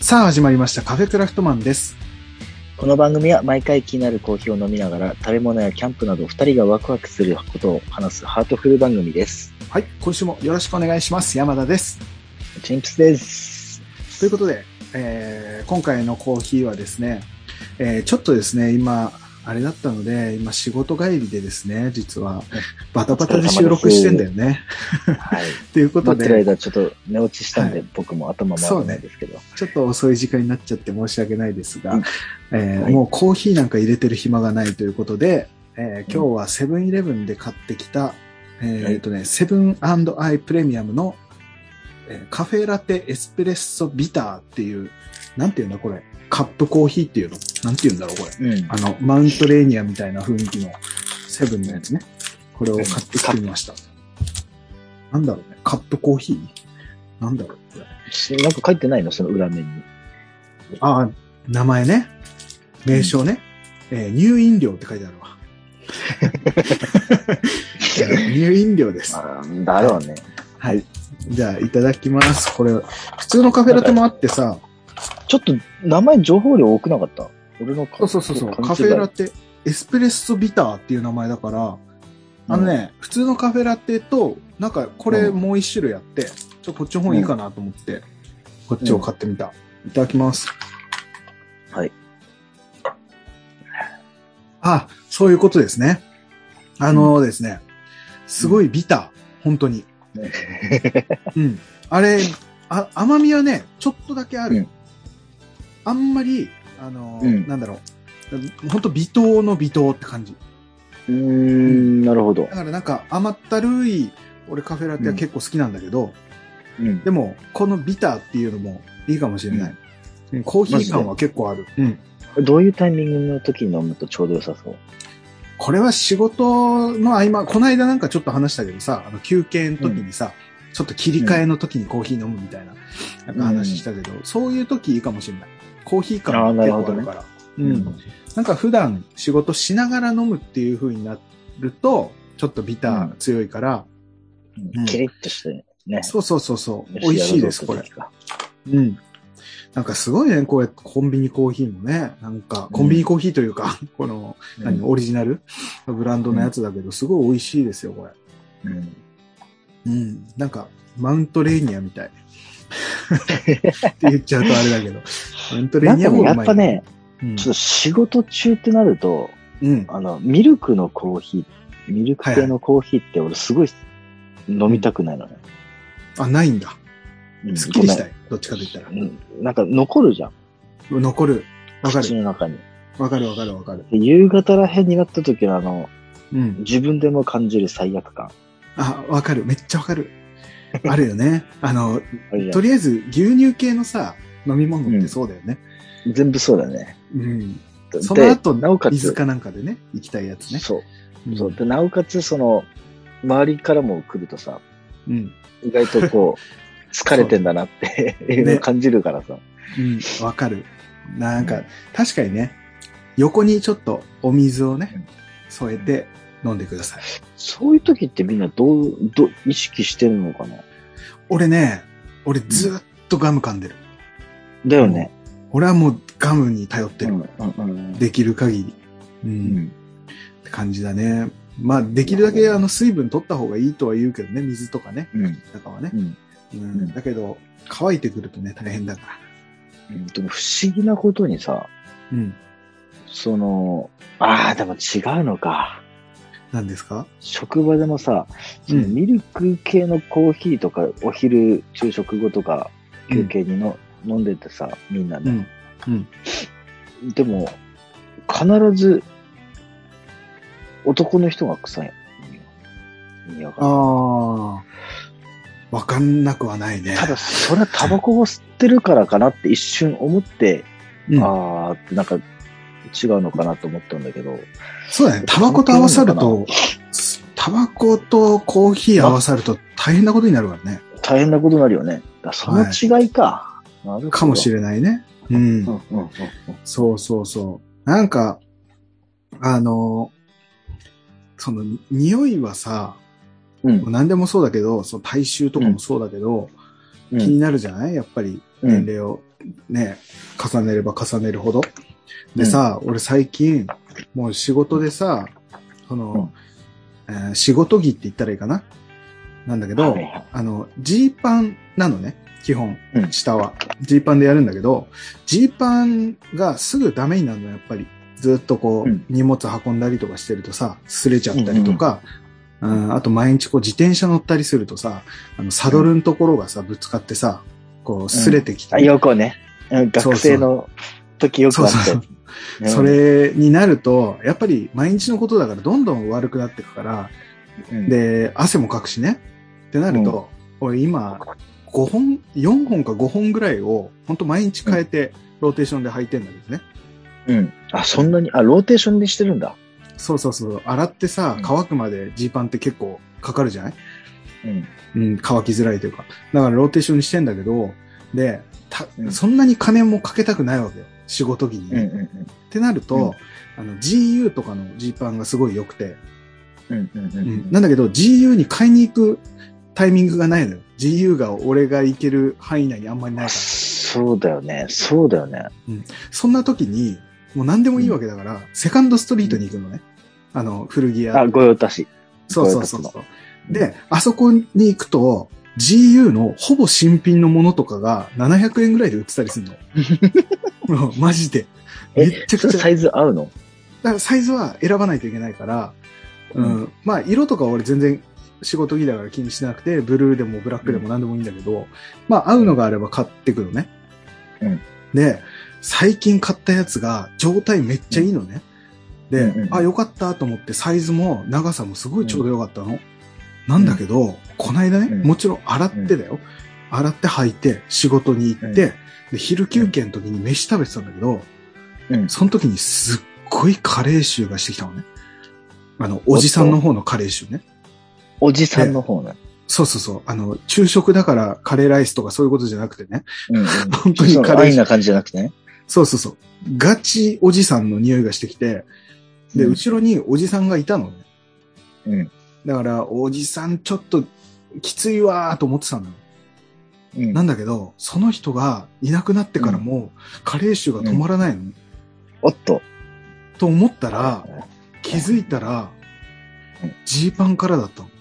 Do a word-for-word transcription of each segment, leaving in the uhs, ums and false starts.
さあ始まりましたカフェクラフトマンです。 この番組は毎回気になるコーヒーを飲みながら食べ物やキャンプなどふたりがワクワクすることを話すハートフル番組です。 はい、今週もよろしくお願いします。山田です。 チンプスです。 ということで、えー、今回のコーヒーはですね、えー、ちょっとですね今あれだったので今仕事帰りでですね実はバタバタで収録してんだよね。 はい。 ということで、 待ってる間ちょっと寝落ちしたんで、はい、僕も頭回らないですけど、ね、 ちょっと遅い時間になっちゃって申し訳ないですが、うんえーはい、 もうコーヒーなんか入れてる暇がないということで、えー、今日はセブンイレブンで買ってきた、えー、っとね、セブンアイプレミアムの、えー、カフェラテエスプレッソビターっていう、なんていうんだこれ、カップコーヒーっていうのなんていうんだろうこれ、うん、あの、マウントレーニアみたいな雰囲気のセブンのやつね。これを買ってきてみました。なんだろうね、カップコーヒーなんだろうこれ。 なんか書いてないのその裏面に。 ああ、名前ね。名称ね。うん、えー、乳飲料って書いてあるわ。乳飲料です。 だろうね。 はい。じゃあ、いただきます。これ、普通のカフェラテもあってさ。 ちょっと、名前情報量多くなかった俺のそうそうそうそう。カフェラテ、エスプレッソビターっていう名前だから、あのね、うん、普通のカフェラテと、なんか、これもう一種類あって、うん、ちょっとこっちの方いいかなと思って、うん、こっちを買ってみた。いただきます。 はい。 あ、そういうことですね。あのー、ですね、すごいビター、本当に。うん。あれ、あ、甘みはね、ちょっとだけある。うん、あんまり、あのーうん、なんだろう、本当微糖の微糖って感じ。 うーん、なるほど。 だからなんか甘ったるい、俺カフェラテは結構好きなんだけど、うん、でも、このビターっていうのもいいかもしれない。うん、コーヒー感は結構ある。 うん。どういうタイミングの時に飲むとちょうど良さそう？ これは仕事の合間、この間なんかちょっと話したけどさ、あの休憩の時にさ、うん、ちょっと切り替えの時にコーヒー飲むみたいな、なんか話したけど、うん、そういう時いいかもしれない。コーヒー感が結構あるから。うん。なんか普段仕事しながら飲むっていう風になると、ちょっとビター強いから、 うんうん、キリッとしてね。 そうそうそうそう。美味しいです、これ。うん。なんかすごいね、こうやってコンビニコーヒーもね、なんかコンビニコーヒーというか、うん、この、何、オリジナルブランドのやつだけど、すごい美味しいですよ、これ。うん。うん。なんか、マウントレーニアみたい。って言っちゃうとあれだけど。マウントレーニアもうまい。 やっぱね、うん、ちょっと仕事中ってなると、うん、あの、ミルクのコーヒー、ミルク系のコーヒーって俺すごい飲みたくないのね。 うん、あ、ないんだ。すっきりしたい。どっちかと言ったら。 うん。なんか残るじゃん。 残る。わかる。 口の中に。 わかるわかるわかる。 夕方らへんになった時のあの、うん、自分でも感じる罪悪感。 あ、わかる。めっちゃわかる。あるよね。あの、とりあえず牛乳系のさ、飲み物ってそうだよね。 うん、全部そうだね。 うん。その後、なおかつ水かなんかでね、行きたいやつね。 そう。うん、そう。で、なおかつ、その、周りからも来るとさ、うん、意外とこう、疲れてんだなっていうのを感じるからさ。 うん、わかる。なんか、うん、確かにね、横にちょっとお水をね、添えて飲んでください。 そういう時ってみんなどう、どう、意識してるのかな？ 俺ね、俺ずっとガム噛んでる。 うん、だよね。 俺はもうガムに頼ってる。うんうんうん、できる限り。うん。うん、って感じだね。まあ、できるだけあの水分取った方がいいとは言うけどね、水とかね。うん。中はね。うんうん、だけど、乾いてくるとね、大変だから。 うん、でも不思議なことにさ、うん、その、ああ、でも違うのか。 何ですか？ 職場でもさ、そのミルク系のコーヒーとか、お昼、昼食後とか、休憩にの、うん、飲んでてさ、みんなで、うんうん。でも、必ず、男の人が臭い。 ああ。わかんなくはないね。 ただ、それはタバコを吸ってるからかなって一瞬思って、うん、ああってなんか違うのかなと思ったんだけど。 そうだね。タバコと合わさると、タバコとコーヒー合わさると大変なことになるからね。 大変なことになるよね。だその違いか、 はい。かもしれないね。うん。うんうんうん、そうそうそう。なんか、あの、その匂いはさ、うん、何でもそうだけど、その体臭とかもそうだけど、うん、気になるじゃないやっぱり。 年齢をね、重ねれば重ねるほど。でさ、うん、俺最近、もう仕事でさ、その、うんえー、仕事着って言ったらいいかななんだけど、はいはい、あの、ジーパンなのね、基本、下は。ジーパンでやるんだけど、ジーパンがすぐダメになるの、やっぱり。ずっとこう、うん、荷物運んだりとかしてるとさ、擦れちゃったりとか、うんうんうん、あと毎日こう自転車乗ったりするとさ、あの、サドルのところがさ、ぶつかってさ、こう、擦れてきて。 うん、あ、よくね。学生の時よくあって。そうそうそううん、それになると、やっぱり毎日のことだからどんどん悪くなっていくから、うん、で、汗もかくしね。ってなると、うん、俺今、ごほん、よんほんかごほんぐらいを、ほんと毎日変えて、ローテーションで履いてんだけどね。 うん。あ、そんなに、あ、ローテーションでしてるんだ。 そうそうそう。洗ってさ、乾くまでジーパンって結構かかるじゃない？うん。うん、乾きづらいというか。だからローテーションにしてんだけど、で、た、うん、そんなに金もかけたくないわけよ。仕事着に。うんうんうん、ってなると、うん、あの、ジーユー とかのジーパンがすごい良くて。うんうんうんうん、なんだけど、ジーユー に買いに行くタイミングがないのよ。ジーユー が俺が行ける範囲内にあんまりないから。 そうだよね。そうだよね。 うん。そんな時に、もう何でもいいわけだから、うん、セカンドストリートに行くのね。あの、古着屋。 あ、御用達。 そうそうそうそう。で、あそこに行くと、ジーユー のほぼ新品のものとかがななひゃくえんぐらいで売ってたりするの。もうマジで。 めっちゃくちゃ。サイズ合うの？ だからサイズは選ばないといけないから、うん、うん、まあ色とか俺全然仕事着だから気にしなくて、ブルーでもブラックでも何でもいいんだけど、うん、まあ合うのがあれば買ってくのね。うん、で、最近買ったやつが状態めっちゃいいのね。で、うんうん、あ、よかったと思ってサイズも長さもすごいちょうどよかったの。うん、なんだけど、こないだね、うん、もちろん洗ってだよ。うん、洗って履いて仕事に行って、うん、で、昼休憩の時に飯食べてたんだけど、うん、その時にすっごいカレー臭がしてきたのね。あの、おじさんの方のカレー臭ね。 おじさんの方ね。 そうそうそう。あの、昼食だからカレーライスとかそういうことじゃなくてね。 うんうん、本当にカレー。安易な感じじゃなくてね。 そうそうそう。ガチおじさんの匂いがしてきて、で、うん、後ろにおじさんがいたのね。うん。だから、おじさんちょっときついわーと思ってたのよ。うん。なんだけど、その人がいなくなってからも、カレー臭が止まらないの。うん、 おっと。 と思ったら、気づいたら、ジーパンからだったの。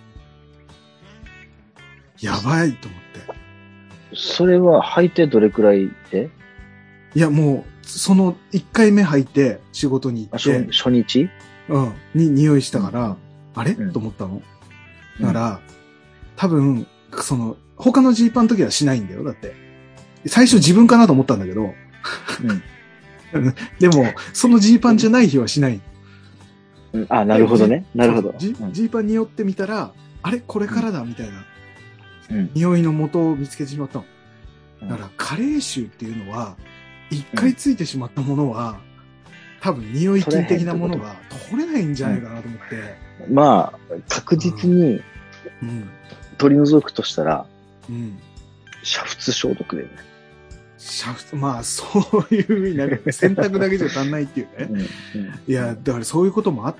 やばいと思って。 それは履いてどれくらいで？ いや、もう、そのいっかいめ履いて仕事に行って。 初日？ うん。に匂いしたから、うん、あれ、うん、と思ったの。だから、うん、多分、その、他のジーパンの時はしないんだよ。だって。最初自分かなと思ったんだけど。うん、でも、そのジーパンじゃない日はしない。 うん、あ、なるほどね。なるほど。 ジーパンによってみたら、あれこれからだみたいな、うん、匂いの元を見つけてしまったの。だから、カレー臭っていうのは、一回ついてしまったものは、多分匂い菌的なものが取れないんじゃないかなと思って。 うん、まあ、確実に取り除くとしたら、うん、煮沸消毒だよね。 煮沸、まあ、そういう意味なんか洗濯だけじゃ足んないっていうね。うんうん、いや、だからそういうこともあって、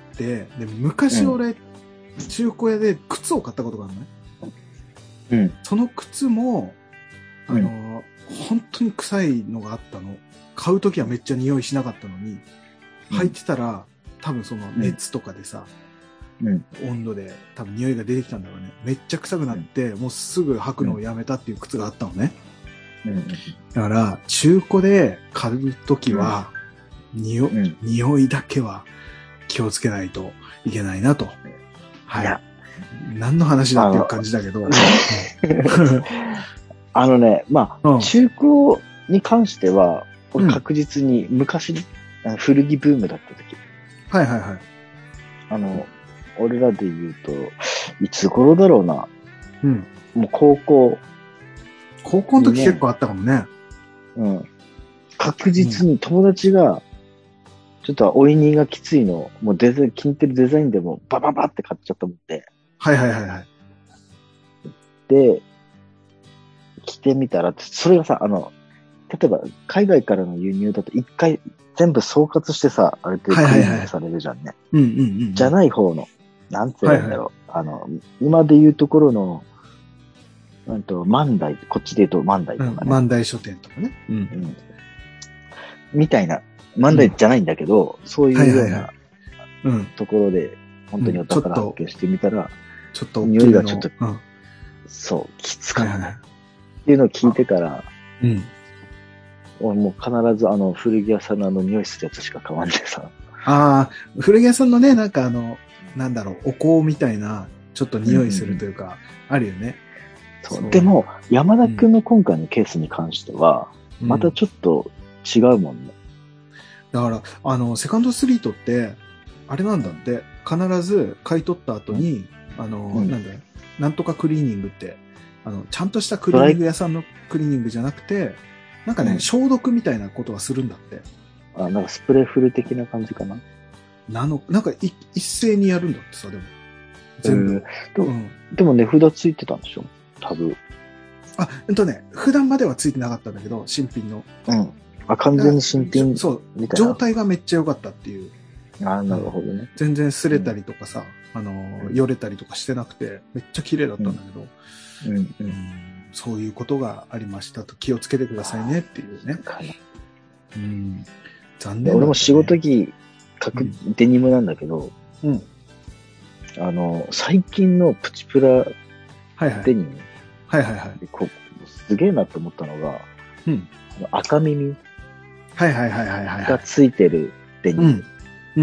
で昔俺、うん、中古屋で靴を買ったことがあるのね。うん、その靴も、あの、うん、本当に臭いのがあったの。買うときはめっちゃ匂いしなかったのに、履いてたら、多分その熱とかでさ、うん、温度で多分匂いが出てきたんだろうね。めっちゃ臭くなって、もうすぐ履くのをやめたっていう靴があったのね。うん、だから、中古で買うときは、うん、匂、うん、匂いだけは気をつけないといけないなと。はい。何の話だっていう感じだけど。 あのね、まあ、うん、中古に関しては、確実に昔、うん、古着ブームだった時。 はいはいはい。 あの、俺らで言うと、いつ頃だろうな。うん。もう高校。 高校の時結構あったかもね。 うん。確実に友達が、ちょっとおいにがきついの、もうデザイン、気に入ってるデザインでもバババって買っちゃったもんで。 はいはいはいはい。 で、着てみたら、それがさ、あの、例えば海外からの輸入だと一回全部総括してさ、あれってクリームされるじゃんね。うんうんうん。じゃない方の、なんて言うんだろう。はいはい、あの、今で言うところの、 うんと、万代、こっちで言うと万代とかね。 うん、万代書店とかね。うん。 うん。みたいな、万代じゃないんだけど、うん、そういうような、うん。ところで、本当にお宝発見してみたら、 ちょっと、 匂いがちょっと、うん、そう、きつかった。はいはい、っていうのを聞いてから、うん。俺もう必ずあの、古着屋さんのあの、匂いするやつしか買わんでさ。 ああ、古着屋さんのね、なんかあの、なんだろう、お香みたいな、ちょっと匂いするというか、うんうん、あるよね。 そう。でも、山田くんの今回のケースに関しては、うん、またちょっと違うもんね。 だから、あの、セカンドストリートって、あれなんだって、必ず買い取った後に、うん、あの、うん、なんだよ、なんとかクリーニングって、あの、ちゃんとしたクリーニング屋さんのクリーニングじゃなくて、なんかね、うん、消毒みたいなことはするんだって。 あ、なんかスプレーフル的な感じかな。 なの、なんかい一斉にやるんだってさ、でも。全部。 でも、うん、でも値札ついてたんでしょタブ。 あ、えっとね、普段まではついてなかったんだけど、新品の。 うん。あ、完全に新品そう。状態がめっちゃ良かったっていう。 あ、なるほどね。 全然擦れたりとかさ、うん、あの、よれたりとかしてなくて、めっちゃ綺麗だったんだけど、うん。うんうん、そういうことがありましたと気をつけてくださいねっていうね。うん。残念、ね。 俺も仕事着、各デニムなんだけど、うん。あの、最近のプチプラデニム。 はいはいはい。 こすげえなって思ったのが、うん。赤耳。 はいはいはいはいはい。 がついてるデニム。うん。うん。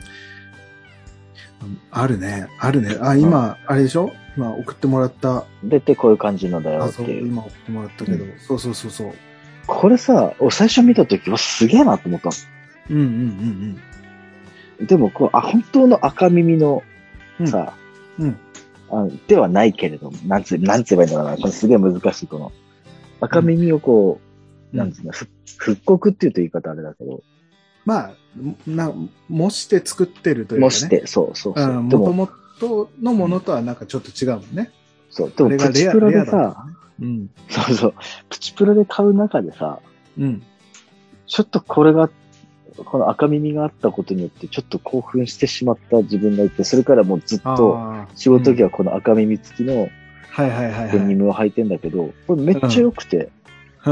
あるね。あるね。あ、今、あれでしょ今送ってもらった。 出てこういう感じのだよっていう。あ、 そう、今送ってもらったけど。うん、そうそうそうそう。 これさ、最初見たときはすげえなと思ったの。 うんうんうんうん。でも、こう、あ、本当の赤耳のさ、うん。うんあではないけれども、なんつ、なんつ言えばいいんだろうな。これすげえ難しい、この。赤耳をこう、うん、なんつうの、復刻って言うと言い方あれだけど。 まあ、な、模して作ってるというかね。 模して、そうそうそう。 もともとのものとはなんかちょっと違うもんね。 そう。でも、プチプラでさ、ね、うん。そうそう。プチプラで買う中でさ、うん。ちょっとこれが、この赤耳があったことによってちょっと興奮してしまった自分がいて、それからもうずっと仕事着はこの赤耳付きのデニムを履いてんだけど、これめっちゃ良くて、うん、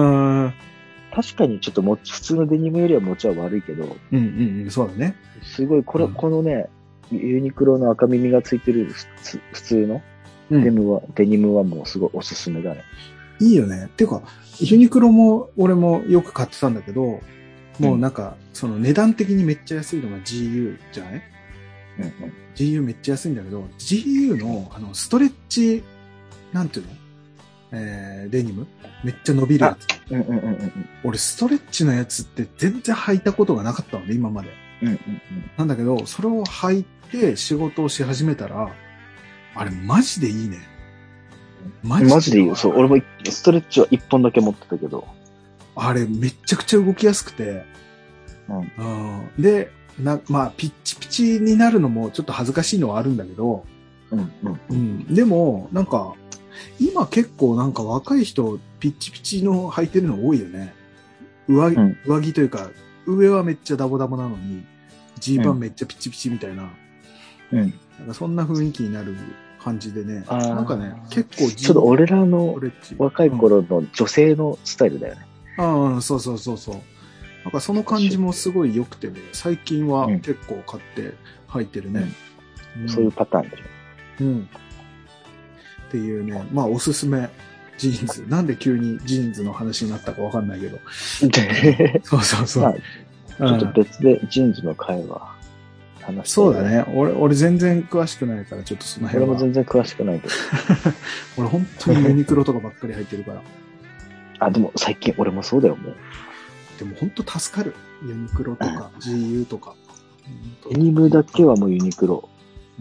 確かにちょっとも普通のデニムよりは持ちは悪いけど、 うんうんうん、そうだね。 すごい、これ、うん、このね、ユニクロの赤耳が付いてる普通のデニムは、うん、デニムはもうすごいおすすめだね。 いいよね。っていうか、ユニクロも俺もよく買ってたんだけど、もうなんか、その値段的にめっちゃ安いのが ジーユー じゃない、うんうん、ジーユー めっちゃ安いんだけど、ジーユー のあのストレッチ、なんていうのえー、デニムめっちゃ伸びるやつ、うんうんうんうん。俺ストレッチのやつって全然履いたことがなかったので、今まで、うんうんうん。なんだけど、それを履いて仕事をし始めたら、あれマジでいいね。 マジで, マジでいいよ。そう、俺もストレッチは一本だけ持ってたけど。 あれめっちゃくちゃ動きやすくて、うん、で、な、まあ、ピッチピチになるのもちょっと恥ずかしいのはあるんだけど、うんうんうん、でも、なんか、今結構なんか若い人、ピッチピチの履いてるの多いよね。上着、うん、上着というか、上はめっちゃダボダボなのに、ジーパンめっちゃピチピチみたいな、うん、なんかそんな雰囲気になる感じでね、なんかね、結構ちょっと俺らの若い頃の女性のスタイルだよね。 ああ、そうそうそうそう。なんかその感じもすごい良くてね、最近は結構買って履いてるね。 うんうん、そういうパターンでしょ。 うん。っていうね、まあおすすめジーンズ。なんで急にジーンズの話になったかわかんないけど。そうそうそう。まあ、ちょっと別でジーンズの会話話して、 そうだね。俺、俺全然詳しくないから、ちょっとその辺は。 俺も全然詳しくないけど。 俺本当にユニクロとかばっかり入ってるから。 あ、でも最近俺もそうだよ、もう。 でも本当助かる。ユニクロとか、ジーユー とか。 デニムだけはもうユニクロ。うん。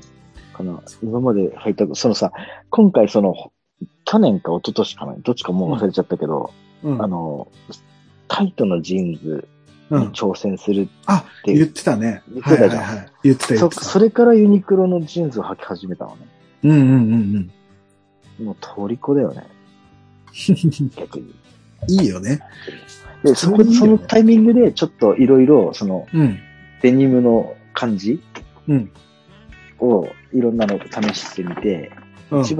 かな。今まで履いた、そのさ、今回その、去年か一昨年かな、どっちかもう忘れちゃったけど、うん、あの、タイトなジーンズに挑戦するって、うん、 あ、言ってたね。 言ってたじゃん。はいはいはい、 言ってた言ってた。 そ、それからユニクロのジーンズを履き始めたのね。 うんうんうんうん。もう虜だよね。逆に。 いいよね。 で、そこ、そのタイミングでちょっといろいろ、その、うん、デニムの感じ、うん、をいろんなの試してみて、うん、一番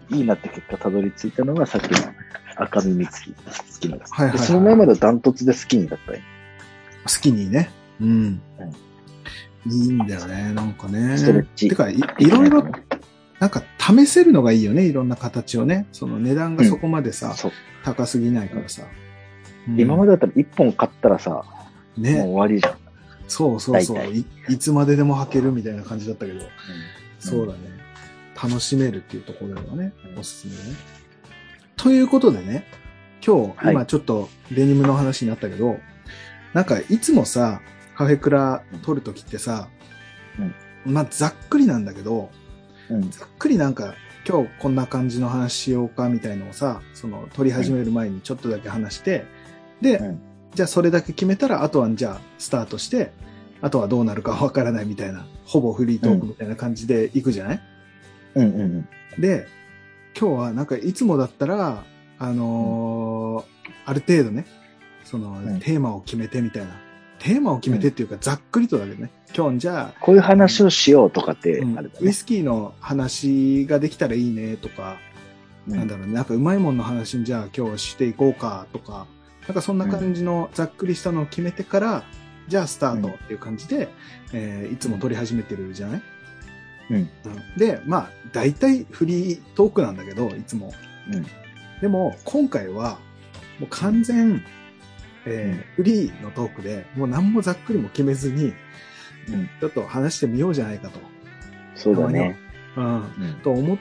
いいなって結果たどり着いたのがさっきの赤耳付き好きなんです。 はいはいはい、 でその前までダントツで好きになったよ。 好きにね。うん。うん、いいんだよね、なんかね。 ストレッチ。 てかい、いろいろ、なんか試せるのがいいよね、いろんな形をね。その値段がそこまでさ、うん、高すぎないからさ。 うん、今までだったら一本買ったらさ、ね、もう終わりじゃん。 そうそうそうい。いつまででも履けるみたいな感じだったけど。うん、そうだね。楽しめるっていうところではね、おすすめだね。ということでね、今日、今ちょっとデニムの話になったけど、はい、なんかいつもさ、カフェクラ撮るときってさ、うん、まあざっくりなんだけど、うん、ざっくりなんか今日こんな感じの話しようかみたいのをさ、その撮り始める前にちょっとだけ話して、で、うん、じゃあそれだけ決めたら、あとはじゃあスタートして、あとはどうなるかわからないみたいな、ほぼフリートークみたいな感じでいくじゃない？うんうんうん、で、今日はなんかいつもだったら、あのーうん、ある程度ね、その、うん、テーマを決めてみたいな。テーマを決めてっていうか、ざっくりとだけどね。今日じゃあ。 こういう話をしようとかってある、ねうん、ウイスキーの話ができたらいいねとか、うん、なんだろうね。なんかうまいもんの話にじゃあ今日していこうかとか、なんかそんな感じのざっくりしたのを決めてから、じゃあスタートっていう感じで、うん、えー、いつも撮り始めてるじゃない？うん、で、まあ、大体フリートークなんだけど、いつも。うん、でも、今回は、もう完全、えー、フリーのトークで、もう何もざっくりも決めずに、うん、ちょっと話してみようじゃないかと。 そうだね。 うん。うん、と思って、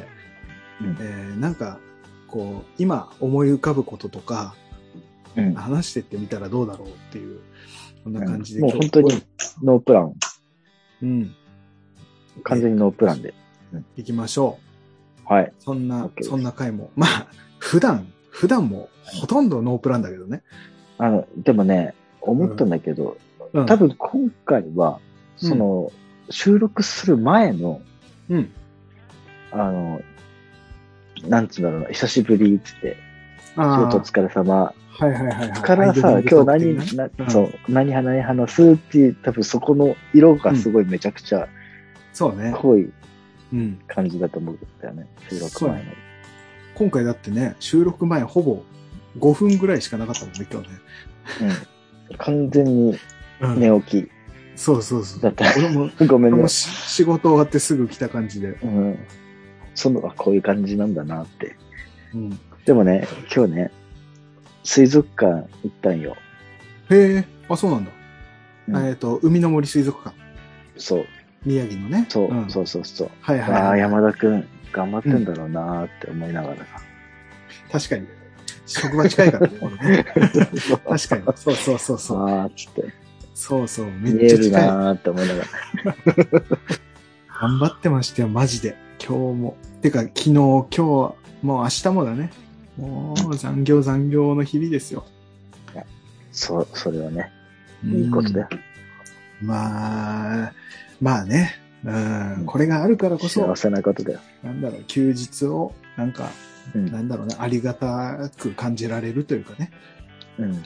うんえー、なんか、こう、今思い浮かぶこととか、うん、話してってみたらどうだろうっていう、こんな感じで、 うん。もう本当にノープラン。 うん。 完全にノープランで。 うん、行きましょう。はい。 そんな、そんな回も。まあ、普段、普段もほとんどノープランだけどね。 あの、でもね、思ったんだけど、うん、多分今回は、その、うん、収録する前の、うん。あの、なんつうんだろうな、久しぶりっつって、仕事お疲れ様。 はいはいはい、はい。 からさ、今日何、なうん、そう、何話何話すっていう、多分そこの色がすごいめちゃくちゃ、 そうね。 濃い感じだと思うんだよね、収録前の。 今回だってね、収録前ほぼごふんぐらいしかなかったもんね、今日ね。 うん。完全に寝起き。うん、 そうそうそう。 だった俺も、ごめんね。 俺も仕事終わってすぐ来た感じで。 うん。その、あ、こういう感じなんだなって。うん。でもね、今日ね、水族館行ったんよ。 へえ、あ、そうなんだ。うん、えっと、海の森水族館。 そう。 宮城のね。 そう、うん、そうそうそう。 はいはい、はい。 ああ、山田くん、頑張ってんだろうなーって思いながらさ。 うん、確かに。職場近いからね、ね。確かに。そうそうそうそう。 ああ、つって。 そうそう、めっちゃ近い。 見えるなーって思いながら。 頑張ってましたよ、マジで。今日も。てか、昨日、今日、もう明日もだね。もう残業残業の日々ですよ。 いや、そう、それはね、いいことだよ。 まあ、まあね、うん、これがあるからこそ、 幸せなことだよ。 なんだろう、休日を、なんか、うん、なんだろうね、ありがたく感じられるというかね。うん。うん、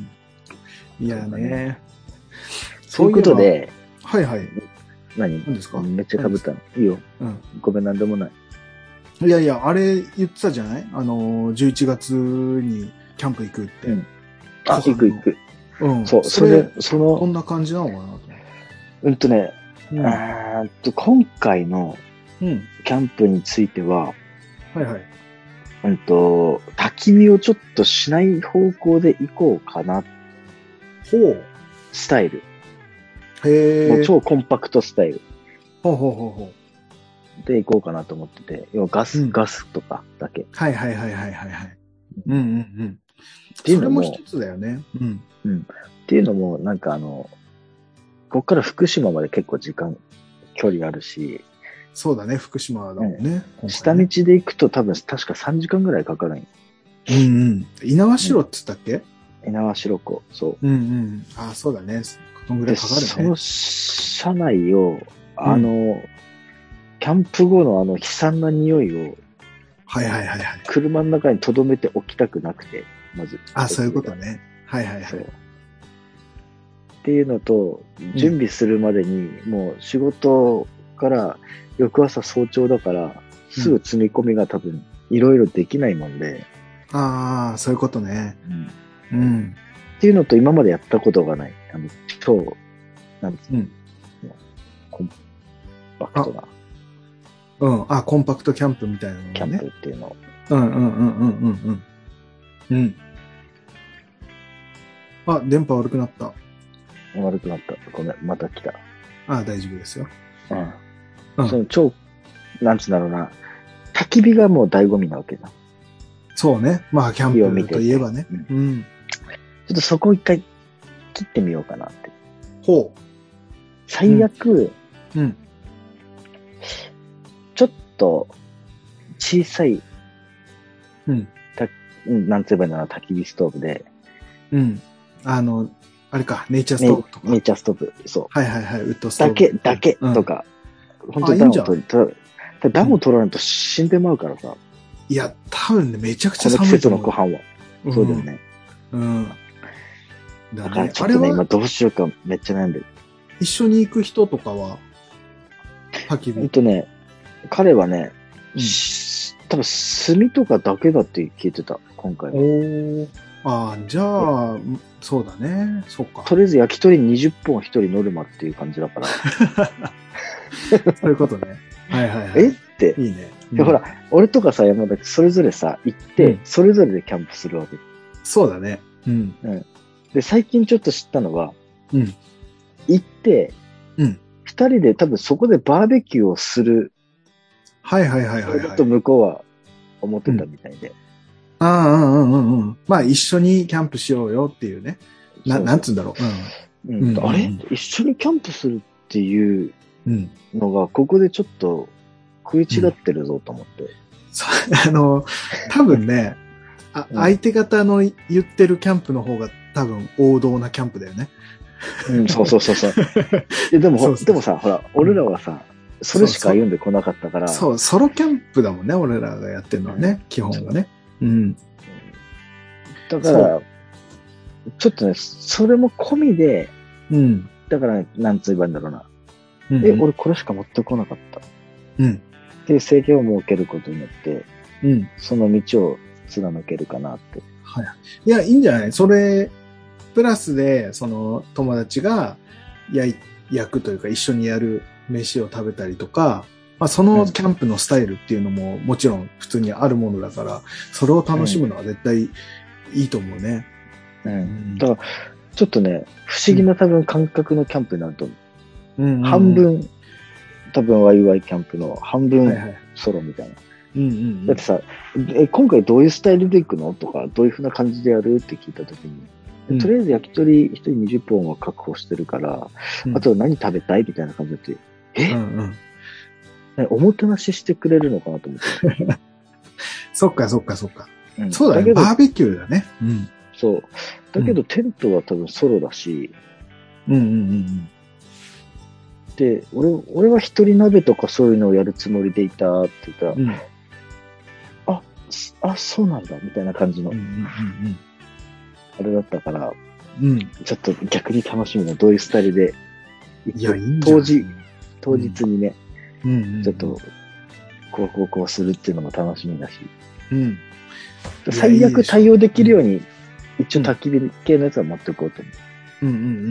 いやね。 そういうことで、 はいはい。 何何ですか？ めっちゃ被ったの。いいよ。うん。ごめん、なんでもない。 いやいや、あれ言ってたじゃない？あの、じゅういちがつにキャンプ行くって。うん、 あ、行く行く。うん。そう、それ、その、 こんな感じなのかなと。 うんとね、うん、あと今回のキャンプについては、 うん、はいはい。 うんと、焚き火をちょっとしない方向で行こうかな。 ほう。 スタイル。 へえ。 もう超コンパクトスタイル。 ほうほうほうほう。で行こうかなと思ってて、要はガス、うん、ガスとかだけ。 はいはいはいはいはいはい。うんうんうん。っていうのも、それも一つだよね。うん。 うん。っていうのも、なんかあの、ここから福島まで結構時間、距離あるし。 そうだね、福島だもんね。 うん、下道で行くと多分確かさんじかんぐらいかかるんよ。 うんうん。猪苗代って言ったっけ？ 猪苗代湖、そう。 うんうん。ああ、そうだね。このぐらいかかるね。 その車内を、あの、うん、キャンプ後のあの悲惨な匂いを、 はいはいはいはい。 車の中に留めておきたくなくて、まず。 あ、そういうことね。はいはいはい。 っていうのと、準備するまでに、もう仕事から翌朝早朝だから、 すぐ積み込みが多分、いろいろできないもんで。 ああ、そういうことね。 うん。 うん。 っていうのと、今までやったことがない。あの、超、なんつうの、うん、コンパクトな。 うん。あ、コンパクトキャンプみたいなのね。 キャンプっていうの。 うんうんうんうんうんうん。うん。あ、電波悪くなった。 悪くなった。ごめん、また来た。 ああ、大丈夫ですよ。 うん。うん、その超、なんつうんだろうな。焚き火がもう醍醐味なわけだ。 そうね。まあ、キャンプといえばね。 うん。うん、ちょっとそこを一回切ってみようかなって。 ほう。 最悪、 うん。うん、 ちょっと、小さい、 うん。 た、なんつえばいいんだろう、焚き火ストーブで。 うん。あの、あれか、ネイチャーストーブとか。 ネイチャーストーブ、そう。 はいはいはい、ウッドストーブ。 だけ、だけ、とか。うん、本当に暖を取る。暖を取らないと死んでまうからさ。 いや、多分ね、めちゃくちゃ寒い。この季節の後半は。うん、そうだよね。 うん。 だからちょっとね、今どうしようかめっちゃ悩んでる。 一緒に行く人とかは、焚き火。 えっとね、彼はね、うん、多分炭とかだけだって聞いてた、今回は。 おああ、じゃあ、そうだね。そっか。 とりあえず焼き鳥にじゅっぽん一人ノルマっていう感じだから。 そういうことね。はいはいはい。 えって。 いいね。 うん、でほら、俺とかさ、山田それぞれさ、行って、うん、それぞれでキャンプするわけ。 そうだね。うん。 うん。で、最近ちょっと知ったのは、 うん。 行って、 うん。 二人で多分そこでバーベキューをする。 はいはいはいはい、はい。 ちょっと向こうは思ってたみたいで。 うん、ああ、うんうんうん。まあ一緒にキャンプしようよっていうね。な、そうそうなんつうんだろう。うん。 うんうん、あれ、うん、一緒にキャンプするっていうのが、ここでちょっと食い違ってるぞと思って。うん、 あの、多分ね、あ、うん、相手方の言ってるキャンプの方が多分王道なキャンプだよね。 うん、そうそうそうそう。でも、そうそうそうでもさ、ほら、俺らはさ、それしか歩んでこなかったから。 そう、ソロキャンプだもんね、俺らがやってるのはね、うん、基本がね。うん。 だから、ちょっとね、それも込みで、 うん。 だから、なんつ言えばいいんだろうな。うん、え、俺これしか持ってこなかった。 うん。 っていう制限を設けることによって、 うん。 その道を貫けるかなって。 はい。いや、いいんじゃないそれ、プラスで、その、友達が焼い、焼くというか、一緒にやる飯を食べたりとか、まあ、そのキャンプのスタイルっていうのももちろん普通にあるものだから、それを楽しむのは絶対いいと思うね。 うん。うん、だから、ちょっとね、不思議な多分感覚のキャンプになると思う。うん、半分、多分ワイワイキャンプの半分ソロみたいな。 うんうんうん、 だってさ、え、今回どういうスタイルで行くのとか、どういう風な感じでやるって聞いたときに、うん、とりあえず焼き鳥一人にじゅっぽんは確保してるから、うん、あと何食べたいみたいな感じで、え、 うんうん、おもてなししてくれるのかなと思って。 そっかそっかそっか。うん、そうだね。バーベキューだね。うん。 そう。だけどテントは多分ソロだし、 うんうんうんうんで、俺、俺は一人鍋とかそういうのをやるつもりでいたって言ったら、うん、あ、あ、そうなんだ、みたいな感じの、うんうんうん、あれだったから、 うん、 ちょっと逆に楽しみな、どういうスタイルで、 いや、いいんじゃん。当時、当日にね、 うんうんうんうん、 ちょっと、こうこうこうするっていうのも楽しみだし、 うん、 最悪対応できるように、一応焚き火系のやつは持っておこうと思う。 うんうんうんうんうん。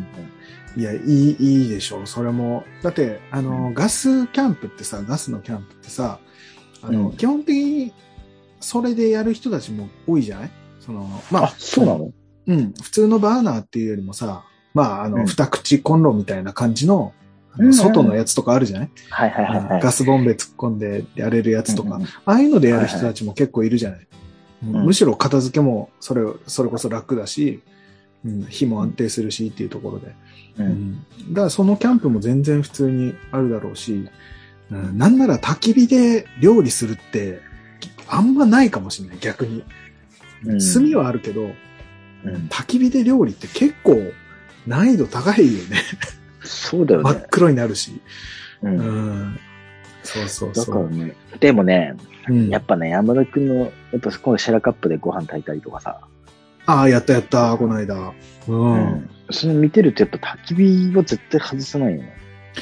いや、いい、いいでしょう。それも。だって、あの、うん、ガスキャンプってさ、ガスのキャンプってさ、あの、うん、基本的に、それでやる人たちも多いじゃないその、まあ、 あ、そうなの？ うん。普通のバーナーっていうよりもさ、まあ、あの、うん、二口コンロみたいな感じの、あの外のやつとかあるじゃない、 はいはいはい、はい。 ガスボンベ突っ込んでやれるやつとか、うんうん、ああいうのでやる人たちも結構いるじゃない、はいはい、むしろ片付けも、それ、それこそ楽だし、うん、火も安定するしっていうところで。うんうん、だからそのキャンプも全然普通にあるだろうし、うん、なんなら焚き火で料理するってあんまないかもしれない、逆に。うん、炭はあるけど、うん、焚き火で料理って結構難易度高いよね。 そうだよね。 真っ黒になるし。 うんうん、そうそうそう。 だからね。でもね、うん、やっぱね、山田くんの、やっぱ今度シェラカップでご飯炊いたりとかさ。 ああ、やったやった、この間。うん。 うん、それ見てるとやっぱ焚き火は絶対外さないよね。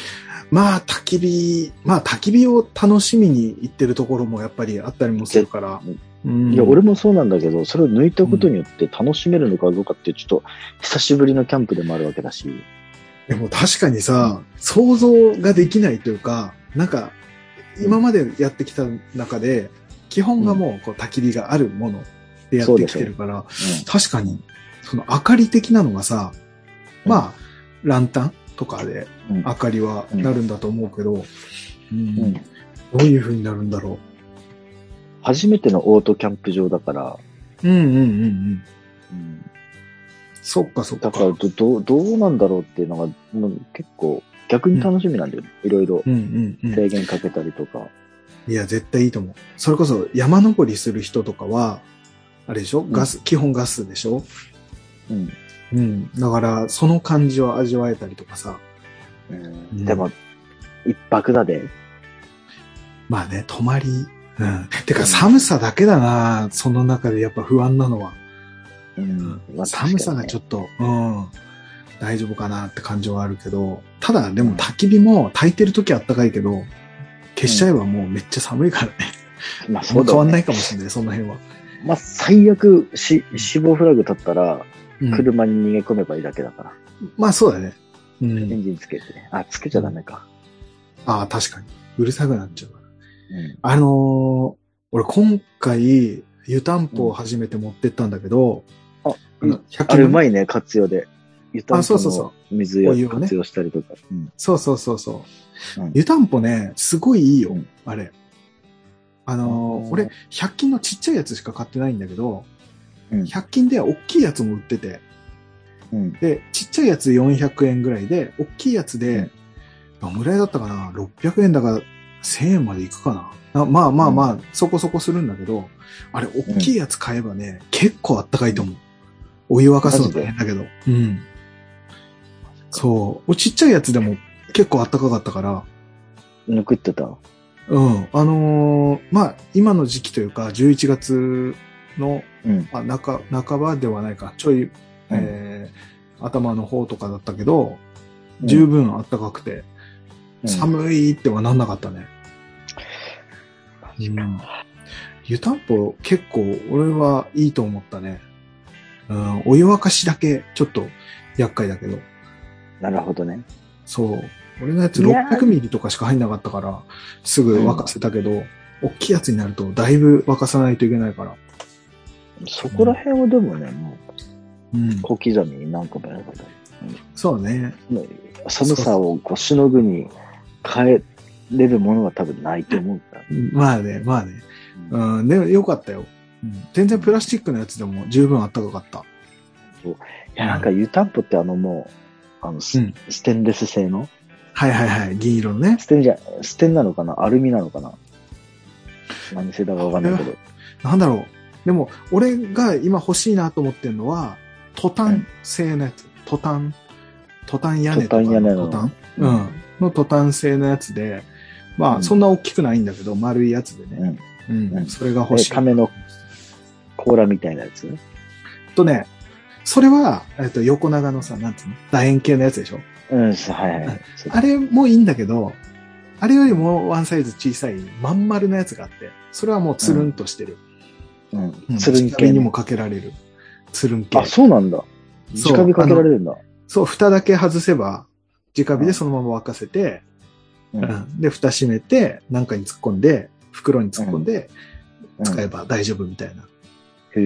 まあ、焚き火、まあ、焚き火を楽しみに行ってるところもやっぱりあったりもするから。 うん、いや、俺もそうなんだけど、それを抜いたことによって楽しめるのかどうかって、ちょっと久しぶりのキャンプでもあるわけだし。 でも確かにさ、うん、想像ができないというか、なんか、今までやってきた中で、基本がもうこう焚き火があるものでやってきてるから、うん、確かに、その明かり的なのがさ、うん、まあ、ランタンとかで明かりはなるんだと思うけど、うんうん、どういう風になるんだろう。 初めてのオートキャンプ場だから。 うんうんうんうん。うん、そっかそっか。 だからど、どう、どうなんだろうっていうのが、もう結構逆に楽しみなんだよね。うん、いろいろ制限かけたりとか、うんうんうん。いや、絶対いいと思う。それこそ山登りする人とかは、あれでしょ、ガス、うん、基本ガスでしょ。うん。うん。だから、その感じを味わえたりとかさ。 うん。うん、でも、一泊だで。 まあね、泊まり。うん。てか、寒さだけだな、その中でやっぱ不安なのは。うん。まあ、寒さがちょっと、うん。大丈夫かなって感じはあるけど、ただ、でも焚き火も焚いてるときは暖かいけど、消しちゃえばもうめっちゃ寒いからね。うん、まあ、そうだね。変わんないかもしれない、その辺は。 まあ、最悪、し、死亡フラグ立ったら、車に逃げ込めばいいだけだから。 うん、まあ、そうだね。 うん。エンジンつけて。あ、つけちゃダメか。 ああ、確かに。うるさくなっちゃうから。うん、あのー、俺今回、湯たんぽを初めて持ってったんだけど、 うん、あ、あのあれうまいね、活用で。湯たんぽの水や活用したりとか。 うん、そうそうそうそう。うん、湯たんぽね、すごいいいよ、うん、あれ。あのー、俺、ひゃく均のちっちゃいやつしか買ってないんだけど、うん、ひゃく均では大きいやつも売ってて、うん、で、ちっちゃいやつよんひゃくえんぐらいで、大きいやつで、どのぐらいだったかな ?ろっぴゃくえんだかせんえんまでいくかなあまあまあまあ、うん、そこそこするんだけど、あれ、大きいやつ買えばね、うん、結構あったかいと思う。お湯沸かすの大変だけど。うん。そう。ちっちゃいやつでも結構あったかかったから。 抜くってたうん。あのー、まあ、今の時期というか、じゅういちがつの、うん、あ中、半ばではないか、ちょい、うん、えー、頭の方とかだったけど、十分あったかくて、うん、寒いってはなんなかったね。うん、湯たんぽ結構俺はいいと思ったね。うん、お湯沸かしだけちょっと厄介だけど。 なるほどね。 そう。俺のやつろっぴゃくミリとかしか入んなかったから、すぐ沸かせたけど、うん、大きいやつになるとだいぶ沸かさないといけないから。 そこら辺はでもね、もう、うん、小刻みに何個もやることある。 うん、そうね。 寒さをこうしのぐに変えれるものは多分ないと思うから。 まあね、まあね。うん、でもよかったよ。うん、全然プラスチックのやつでも十分あったかかった。 そう。いや、なんか湯たんぽってあのもう、あのス、うん、ステンレス製のはいはいはい、銀色のね。 ステンじゃ、ステンなのかなアルミなのかな何製だかわかんないけど。 なんだろう。でも、俺が今欲しいなと思ってるのは、トタン製のやつ。うん、トタン、トタン屋根とかのトタン。屋根のトタン、うん、のトタン製のやつで、まあ、うん、そんな大きくないんだけど、丸いやつでね。うん。うん。それが欲しい。 亀の甲羅みたいなやつとね、それは、えっと、横長のさ、なんつうの楕円形のやつでしょうん、はいはい。あれもいいんだけど、あれよりもワンサイズ小さい、まん丸のやつがあって、それはもうつるんとしてる。うん。うん、つるん系、ね。にもかけられる。つるん系。 あ、そうなんだ。直火かけられるんだ。 そう、蓋だけ外せば、直火でそのまま沸かせて、うんうん、で、蓋閉めて、なんかに突っ込んで、袋に突っ込んで、使えば大丈夫みたいな。 うん、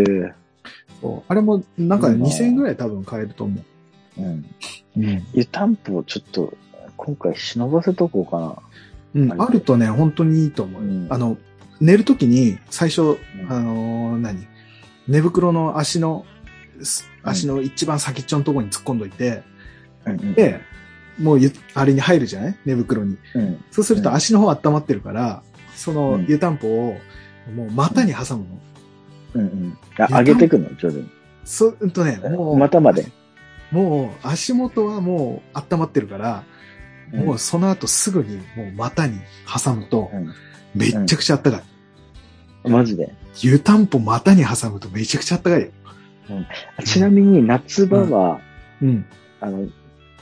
へえ。 そう。あれも、なんかにせんえんぐらい多分買えると思う。 うん。うん。湯たんぽをちょっと、今回忍ばせとこうかな。 うん。あるとね、本当にいいと思う。うん、あの、寝るときに、最初、うん、あのー、何寝袋の足の、足の一番先っちょのところに突っ込んどいて、うん、で、もうあれに入るじゃない寝袋に、うん。そうすると足の方温まってるから、その湯たんぽをもう股に挟むの。 うんうん。あ、上げてくの徐々に。 そう、うんとね、もう。 股まで。 もう足元はもう温まってるから、うん、もうその後すぐにもう股に挟むと、めっちゃくちゃ暖かい。 うん、マジで湯たんぽ股に挟むとめちゃくちゃ暖かいよ。 うん、ちなみに夏場は、うん、うん、あの、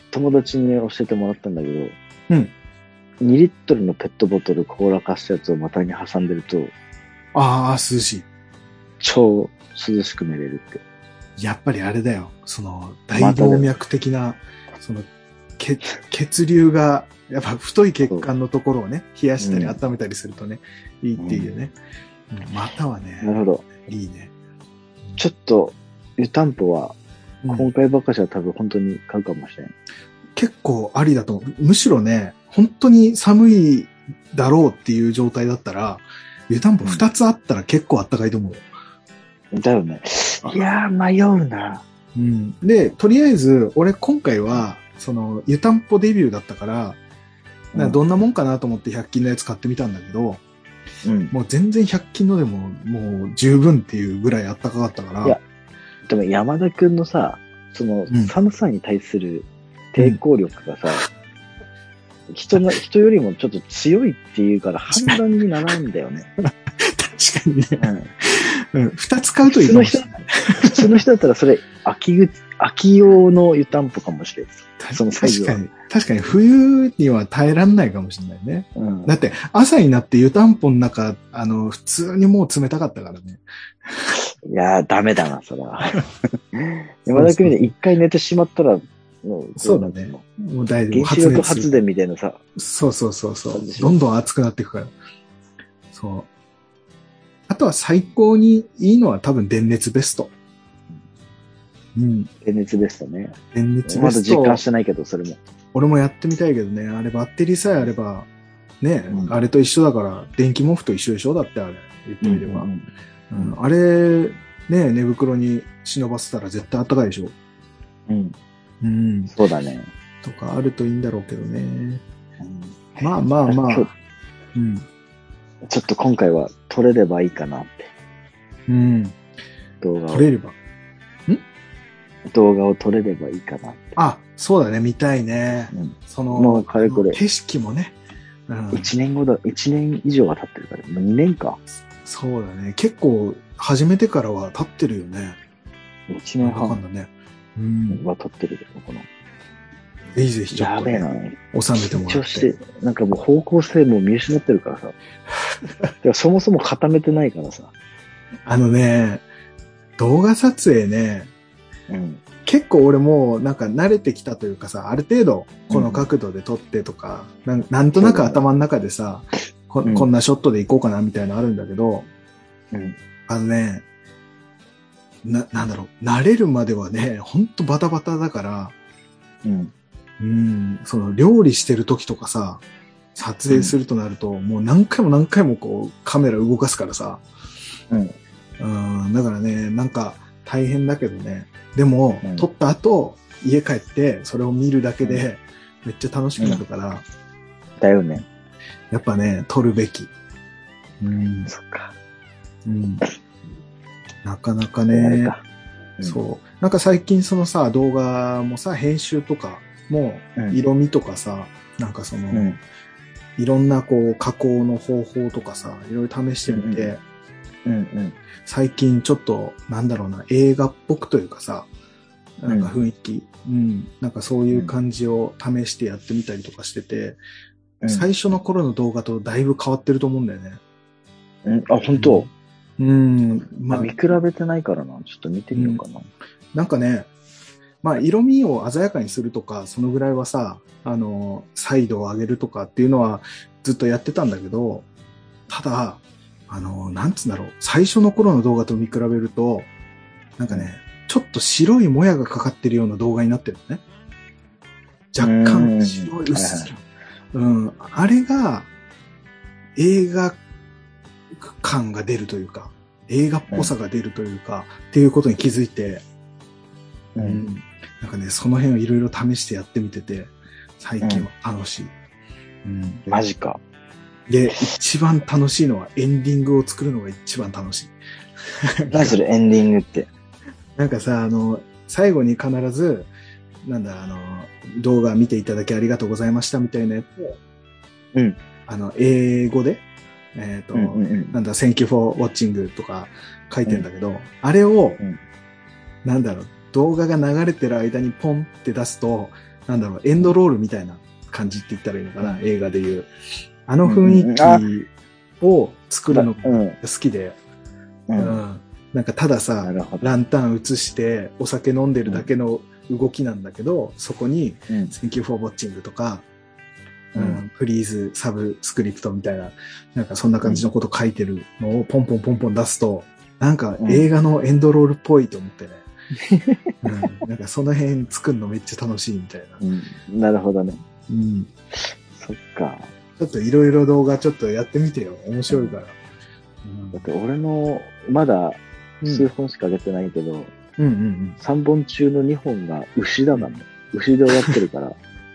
友達に教えてもらったんだけど、 うん。 にリットルのペットボトル凍らかしたやつを股に挟んでると、 ああ、涼しい。 超涼しく寝れるって。 やっぱりあれだよ。その、大動脈的な、その、血、血流が、やっぱ太い血管のところをね、冷やしたり温めたりするとね、うん、いいっていうね。うん、またはね。 なるほど。 いいね。 ちょっと、湯たんぽは、今回ばっかしは多分本当に買うかもしれん。 結構ありだと思う。むしろね、本当に寒いだろうっていう状態だったら、湯たんぽふたつあったら結構あったかいと思う。 うん、だよね。いやー、迷うな。 うん。で、とりあえず、俺今回は、その、湯たんぽデビューだったから、うん、どんなもんかなと思ってひゃく均のやつ買ってみたんだけど、うん、もう全然ひゃく均のでももう十分っていうぐらいあったかかったから。 いや、でも山田くんのさ、その寒さに対する抵抗力がさ、うん、人の、人よりもちょっと強いっていうから判断にならんだよね。 確かにね。うん。二、うん、つ買うといいかもしれない。 普通の人だったらそれ、秋口、秋用の湯たんぽかもしれない。そのサイズは。 確かに。確かに冬には耐えらんないかもしれないね。うん、だって朝になって湯たんぽの中、あの、普通にもう冷たかったからね。 いやー、ダメだな、それは。山田君で一回寝てしまったら、もう、 そうだね。もう大丈夫。 原子力発電みたいなさ。 そうそうそうそう。どんどん熱くなっていくから。そう。あとは最高にいいのは多分電熱ベスト。 うん。電熱ベストね。 電熱ベスト。 まだ実感してないけど、それも。 俺もやってみたいけどね、あれバッテリーさえあれば、ね、うん、あれと一緒だから、電気毛布と一緒でしょだってあれ、言ってみれば。うんうんうん、あれ、ね、寝袋に忍ばせたら絶対あったかいでしょ。 うん。 うん。 そうだね。 とかあるといいんだろうけどね。うん、まあまあまあ。うん。 ちょっと今回は撮れればいいかなって。 うん。 動画を。 撮れれば。 動画を撮れればいいかなって。 あ、そうだね、見たいね。うん、その、 もうかれこれ。 景色もね。 うん、いちねんごだ、いちねん以上は経ってるから、もうにねんか。 そうだね。結構、始めてからは経ってるよね。 いちねんはん。 わかんだね。うん。 は経ってるけど、この。 ぜひぜひちょっと、ね、 やべえな。 収めてもらって。 して、なんかもう方向性も見失ってるからさ。そもそも固めてないからさ。 あのね、動画撮影ね、 うん、 結構俺もなんか慣れてきたというかさ、ある程度この角度で撮ってとか、うん、な, なんとなく頭の中でさ、こ, こんなショットでいこうかなみたいなのあるんだけど、 うん、 あのね、な、なんだろう、慣れるまではね、ほんとバタバタだから、 うん、 うん、その料理してる時とかさ、撮影するとなると、うん、もう何回も何回もこうカメラ動かすからさ、 うん、 うん、だからね、なんか大変だけどね、でも、うん、撮った後、家帰って、それを見るだけで、めっちゃ楽しくなるから。うん、 だよね。 やっぱね、撮るべき。 うん。そっか。 うん。なかなかね、うん、そう。なんか最近そのさ、動画もさ、編集とかも、色味とかさ、うん、なんかその、うん、いろんなこう、加工の方法とかさ、いろいろ試してみて、 うんうん、 最近ちょっと、なんだろうな、映画っぽくというかさ、なんか雰囲気、うん、うん、なんかそういう感じを試してやってみたりとかしてて、うん、最初の頃の動画とだいぶ変わってると思うんだよね。 うん、あ、本当？ うん。 まあ、見比べてないからな。ちょっと見てみようかな。うん、 なんかね、まあ、色味を鮮やかにするとか、そのぐらいはさ、あの、彩度を上げるとかっていうのはずっとやってたんだけど、ただ、あの、なんつうんだろう、最初の頃の動画と見比べると、なんかね、ちょっと白いもやがかかってるような動画になってるのね。若干白い薄い。うん。あれが、映画感が出るというか、映画っぽさが出るというか、うん、っていうことに気づいて、 うん。うん、 なんかね、その辺をいろいろ試してやってみてて、最近は楽しい。うん。うん、 マジか。 で、一番楽しいのはエンディングを作るのが一番楽しい。 何それ、エンディングって。 なんかさ、あの、最後に必ず、なんだ、あの、動画見ていただきありがとうございましたみたいなやつを、 うん。 あの、英語で、えっ、ー、と、うんうんうん、なんだ、Thank you for watching とか書いてんだけど、うん、あれを、うん、なんだろう、 動画が流れてる間にポンって出すと、なんだろう、エンドロールみたいな感じって言ったらいいのかな、うん、映画でいう。あの雰囲気を作るのが好きで、うんうん、なんかたださ、ランタン映してお酒飲んでるだけの動きなんだけど、そこに、うん、Thank you for watching とか、うんうん、フリーズ、サブスクリプトみたいな、なんかそんな感じのこと書いてるのをポンポンポンポン出すと、なんか映画のエンドロールっぽいと思ってね。うん、なんかその辺作るのめっちゃ楽しいみたいな。 うん、なるほどね。 うん。 そっか。 ちょっといろいろ動画ちょっとやってみてよ。面白いから。 うん、だって俺の、まだ数本しか上げてないけど、 うんうんうん、 さんぼん中のにほんが牛だな、ね。牛で終わってるから。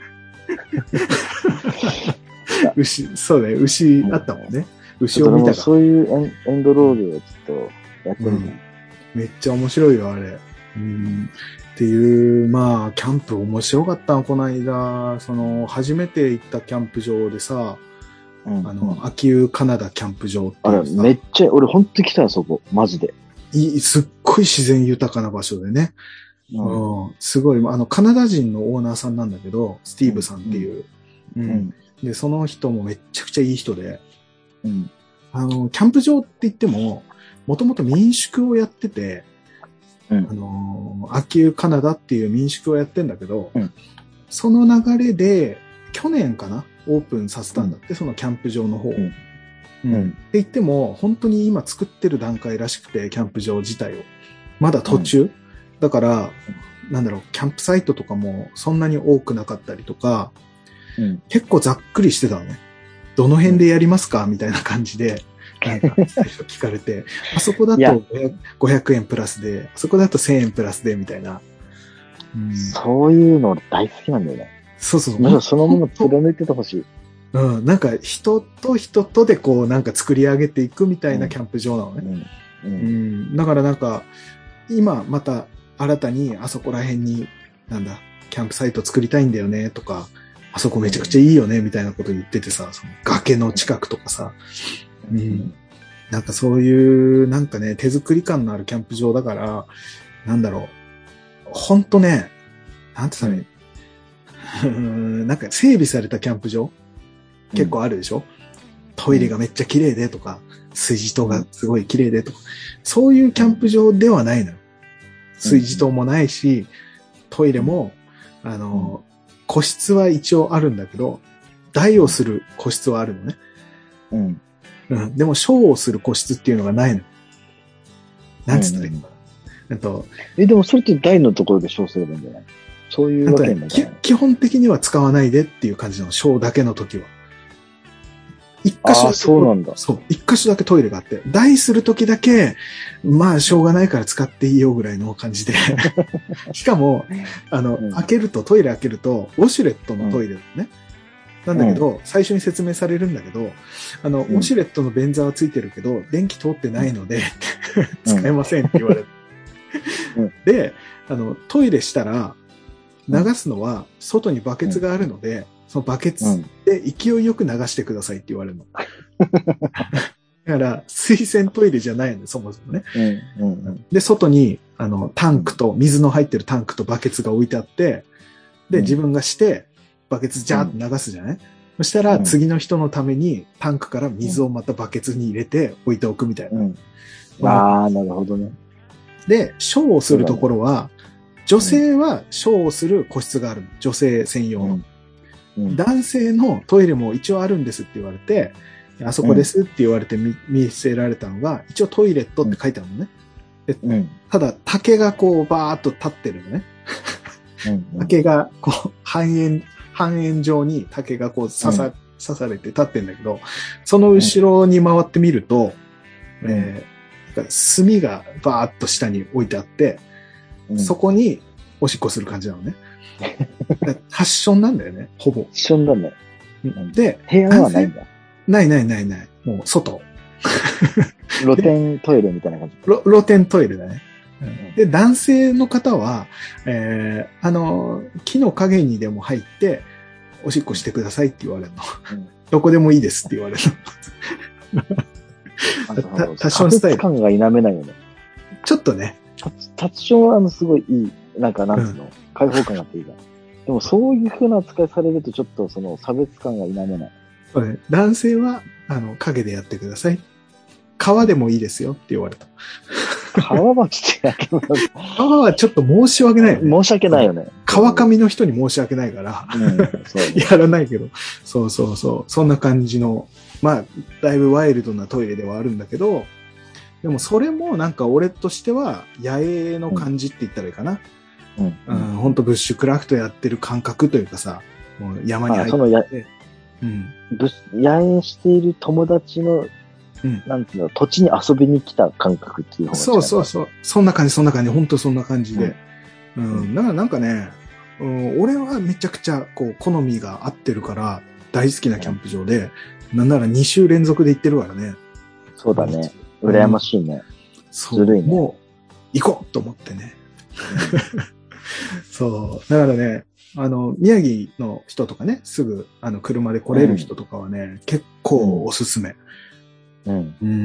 牛、そうね、牛あったもんね。うん、牛を見たから。 そういうエンドロールをちょっとやってみる、うん、 めっちゃ面白いよ、あれ。うん、っていう、まあ、キャンプ面白かったの、この間。その、初めて行ったキャンプ場でさ、うん、あの、秋保カナダキャンプ場ってあれ、めっちゃ、俺ほんと来たよ、そこ。マジで。 いい、すっごい自然豊かな場所でね。うんうん、すごい、あの、カナダ人のオーナーさんなんだけど、スティーブさんっていう。うんうん、で、その人もめっちゃくちゃいい人で、うん、あの、キャンプ場って言っても、もともと民宿をやってて、うん、あの、秋保カナダっていう民宿をやってんだけど、うん、その流れで、去年かなオープンさせたんだって、うん、そのキャンプ場の方を。うんうん、って言っても、本当に今作ってる段階らしくて、キャンプ場自体を。まだ途中、うん、だから、なんだろう、キャンプサイトとかもそんなに多くなかったりとか、うん、結構ざっくりしてたのね。どの辺でやりますかみたいな感じで、なんか最初聞かれて、あそこだとごひゃくえんプラスで、あそこだとせんえんプラスで、みたいな、 うん。そういうの大好きなんだよね。 そうそうそう。 なんかそのまま貫いててほしい。 うん、なんか人と人とでこうなんか作り上げていくみたいなキャンプ場なのね。うんうんうん、だからなんか今また新たにあそこら辺になんだキャンプサイト作りたいんだよねとか、あそこめちゃくちゃいいよねみたいなこと言っててさ、その崖の近くとかさ、うん、なんかそういうなんかね手作り感のあるキャンプ場だからなんだろう、ほんとね、なんて言ったらいい、なんか整備されたキャンプ場結構あるでしょ、うん、トイレがめっちゃ綺麗でとか、水自灯がすごい綺麗でとか、そういうキャンプ場ではないのよ。水自灯もないし、トイレも、あの、個室は一応あるんだけど、台をする個室はあるのね。うん。うん。でも、ショーをする個室っていうのがないの。なんつったらいいのかな。あと、 え、でもそれって台のところでショーすればいいんじゃない？そういうわけにもいかない。 基本的には使わないでっていう感じのショーだけの時は。一箇所だけ、 そうなんだ。 そう。一箇所だけトイレがあって、台するときだけ、まあ、しょうがないから使っていいよぐらいの感じで。しかも、あの、うん、開けると、トイレ開けると、ウォシュレットのトイレだね。うん、なんだけど、うん、最初に説明されるんだけど、あの、うん、ウォシュレットの便座はついてるけど、電気通ってないので、使えませんって言われる。うん、で、あの、トイレしたら、流すのは、外にバケツがあるので、そのバケツで勢いよく流してくださいって言われるの。だから、水洗トイレじゃないの、そもそもね。うんうんうん、で、外に、あの、タンクと、水の入ってるタンクとバケツが置いてあって、で、自分がして、バケツジャーって流すじゃない、うん、そしたら、次の人のために、タンクから水をまたバケツに入れて置いておくみたいな。うんうん、ああ、なるほどね。 で、ショーをするところは、女性はショーをする個室があるの。女性専用の。うんうん、男性のトイレも一応あるんですって言われて、あそこですって言われて 見,、見せられたのが、一応トイレットって書いてあるのね。でうん、ただ、竹がこうバーっと立ってるのね。うんうん、竹がこう半円、半円状に竹がこう刺さ、うん、刺されて立ってるんだけど、その後ろに回ってみると、うんえー、炭がバーっと下に置いてあって、うん、そこにおしっこする感じなのね。発祥なんだよね、ほぼ。 発祥なんだよ。 で、 部屋はないんだ。 ないないないない。もう外。 露天トイレみたいな感じ。 露天トイレだね。うん、で、男性の方は、えー、あの、木の陰にでも入って、おしっこしてくださいって言われるの。うん、どこでもいいですって言われるの。タッションスタイル。 感が否めないよね。 ちょっとね。 タッションはあのすごいいい。 なんかなんつうの、うん、開放感があっていいじゃん。でもそういう風な扱いされるとちょっとその差別感が否めない。 そうね。男性は、あの、影でやってください。川でもいいですよって言われた。 川はちょっとやけど。 川はちょっと申し訳ないよね。 申し訳ないよね。 川上の人に申し訳ないから、うん、そうね、やらないけど。そうそうそう。そんな感じの、まあ、だいぶワイルドなトイレではあるんだけど、でもそれもなんか俺としては野営の感じって言ったらいいかな。うんうん、ほんとブッシュクラフトやってる感覚というかさ、もう山に入って、そのや、 うん、野営している友達の、うん、なんていうの、土地に遊びに来た感覚っていう方がそうそうそう。そんな感じ、そんな感じ。ほんとそんな感じで。うん。うん、だからなんかね、うん、俺はめちゃくちゃこう好みが合ってるから大好きなキャンプ場で、うん、なんならに週連続で行ってるからね。 そうだね。羨ましいね。うん、 そう。ずるいね。もう行こうと思ってね。そう。だからね、あの、宮城の人とかね、すぐ、あの、車で来れる人とかはね、うん、結構おすすめ。うん。うん。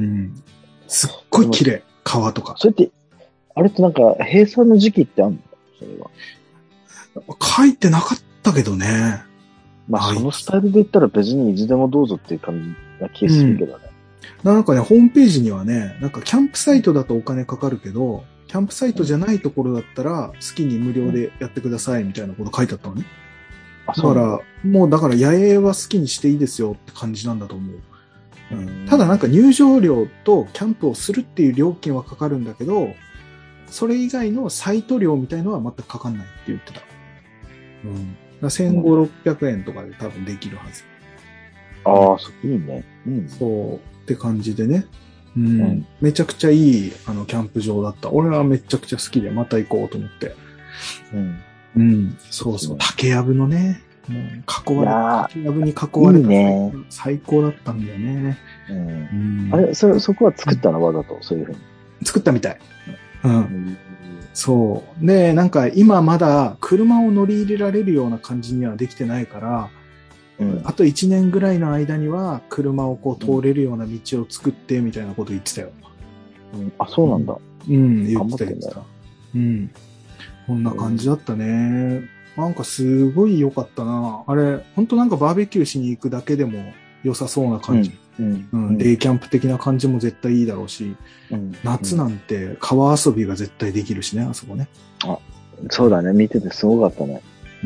すっごい綺麗、川とか。 それって、あれってなんか、閉鎖の時期ってあるの？それは。 書いてなかったけどね。 まあ、そのスタイルで言ったら別にいつでもどうぞっていう感じな気がするけどね。 うん、なんかね、ホームページにはね、なんかキャンプサイトだとお金かかるけど、キャンプサイトじゃないところだったら、好きに無料でやってくださいみたいなこと書いてあったのね。だから、もうだから野営は好きにしていいですよって感じなんだと思う。うん、ただなんか入場料とキャンプをするっていう料金はかかるんだけど、それ以外のサイト料みたいのは全くかかんないって言ってた。うん。だせんごひゃく、ろっぴゃくえんとかで多分できるはず。 ああ、そう、いいね。 うん。そうって感じでね。うん。うん、めちゃくちゃいい、あの、キャンプ場だった。俺はめちゃくちゃ好きでまた行こうと思って。うん。うん。そうそう。竹やぶのね。もう囲われ、竹やぶに囲われた、ね、最高だったんだよね。 うん。うん、あれ、そ、そこは作ったのわざと、そういうふうに。 作ったみたい。うん。うん、そう。で、なんか今まだ車を乗り入れられるような感じにはできてないから、うん、あといちねんぐらいの間には車をこう通れるような道を作ってみたいなこと言ってたよ。 うん、あ、そうなんだ。 うん、言ってた言ってた。うん。こんな感じだったね。なんかすごい良かったな。あれ、ほんとなんかバーベキューしに行くだけでも良さそうな感じ。うん。うん。デイキャンプ的な感じも絶対いいだろうし、うん、夏なんて川遊びが絶対できるしね、あそこね。 あ、そうだね。見ててすごかったね。うん。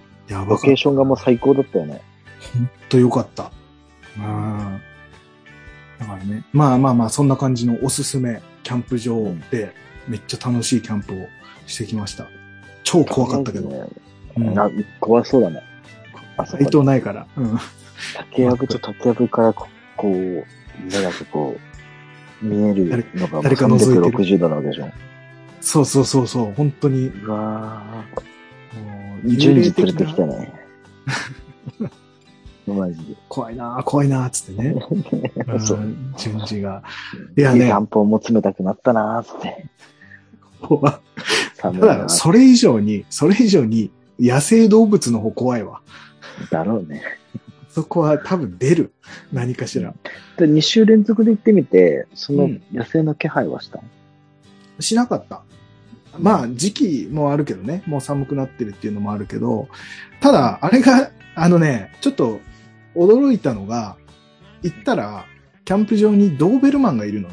やばかった。ロケーションがもう最高だったよね。 ほんと良かった。うん。だからね。まあまあまあ、そんな感じのおすすめキャンプ場で、めっちゃ楽しいキャンプをしてきました。超怖かったけど。ねうん、な怖そうだね。 あそこ。斎藤ないから。うん。 竹やぶと竹やぶからこう、目がこう、見えるのが誰か覗いてるさんびゃくろくじゅうどなわけでしょ。 そうそうそうそう、本当に。 うわぁ。順次連れてきたね。マジで。 怖いなぁ、怖いなぁ、つってね。そう。順次が。 いやね。散歩も冷たくなったなぁ、つって。 怖ただ、それ以上に、それ以上に、野生動物の方怖いわ。 だろうね。 そこは多分出る。何かしら。 でに週連続で行ってみて、その野生の気配はした、うん、 しなかった。まあ、時期もあるけどね。もう寒くなってるっていうのもあるけど、ただ、あれが、あのね、ちょっと驚いたのが、行ったら、キャンプ場にドーベルマンがいるのね。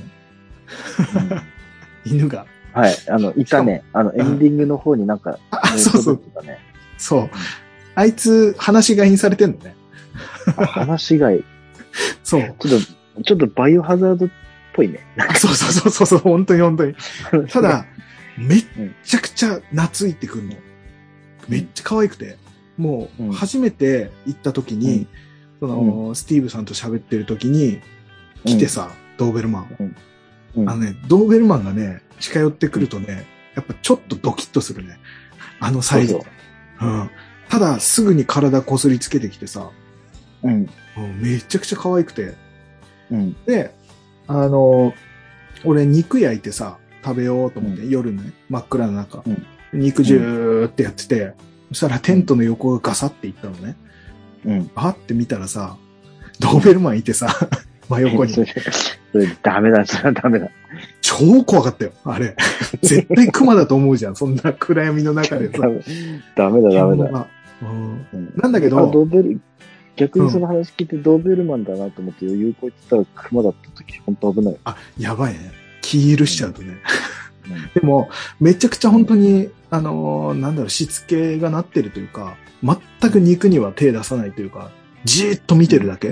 うん、犬が。 はい。あの、いたね。あの、エンディングの方になんか、 あ、そうそう。そう。あいつ、放し飼いにされてんのね。 放し飼い。 そう。 ちょっと、ちょっとバイオハザードっぽいね。 そうそうそうそう、本当に本当に。ただ、めっちゃくちゃ懐いてくるの。めっちゃ可愛くて。もう、初めて行った時に、うん、その、うん、スティーブさんと喋ってる時に、来てさ、うん、ドーベルマン。うんうん、あのね、ドーベルマンがね、近寄ってくるとね、やっぱちょっとドキッとするね。あのサイズ。そうそううん。ただ、すぐに体こすりつけてきてさ、うん。めちゃくちゃ可愛くて。うん。で、あの、俺肉焼いてさ、食べようと思って、うん、夜のね、真っ暗な中、うん、肉ジューってやってて、うん、そしたらテントの横がガサっていったのね。うん。あって見たらさ、ドーベルマンいてさ、真横に。 それダメだ、それはダメだ。 超怖かったよ、あれ。 絶対熊だと思うじゃん。そんな暗闇の中でさ。 ダメだ、ダメだ。 うん、なんだけど、 ドーベル、逆にその話聞いてドーベルマンだなと思って余裕こいてたら熊だった時、本当危ない。 あ、やばいね。気許しちゃうとね。うんうん、でも、めちゃくちゃ本当に、あのー、なんだろう、しつけがなってるというか、全く肉には手出さないというか、じーっと見てるだけ。うん、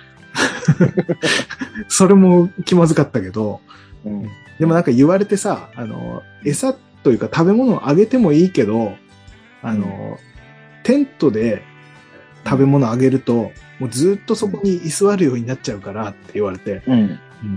それも気まずかったけど、うん、でもなんか言われてさ、あのー、餌というか食べ物をあげてもいいけど、あのー、うん、テントで食べ物あげると、もうずっとそこに居座るようになっちゃうからって言われて、うんうん、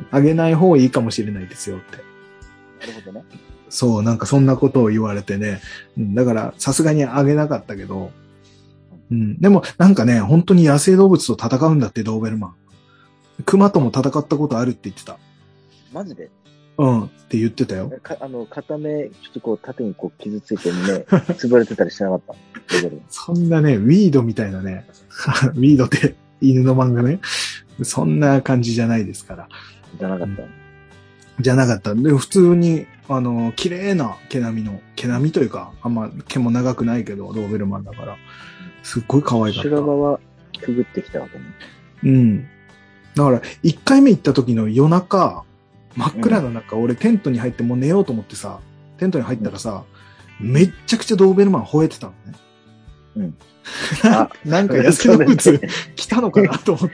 あげない方がいいかもしれないですよって。 なるほどね。 そう、なんかそんなことを言われてね。うん、だからさすがにあげなかったけど、うん、でもなんかね、本当に野生動物と戦うんだって、ドーベルマン。熊とも戦ったことあるって言ってた。 マジで？ うん、って言ってたよ。 かあの、片目、ちょっとこう、縦にこう、傷ついてね、潰れてたりしなかったそんなね、ウィードみたいなね、ウィードって犬の漫画ね、そんな感じじゃないですから。 じゃなかった、うん、 じゃなかった。で、普通に、あの、綺麗な毛並みの、毛並みというか、あんま毛も長くないけど、ドーベルマンだから、すっごい可愛かった。 修羅場はくぐってきたわけね。 うん。だから、一回目行った時の夜中、真っ暗な中、うん、俺テントに入ってもう寝ようと思ってさ、テントに入ったらさ、うん、めっちゃくちゃドーベルマン吠えてたのね。うん。なんか野生動物来たのかなと思って。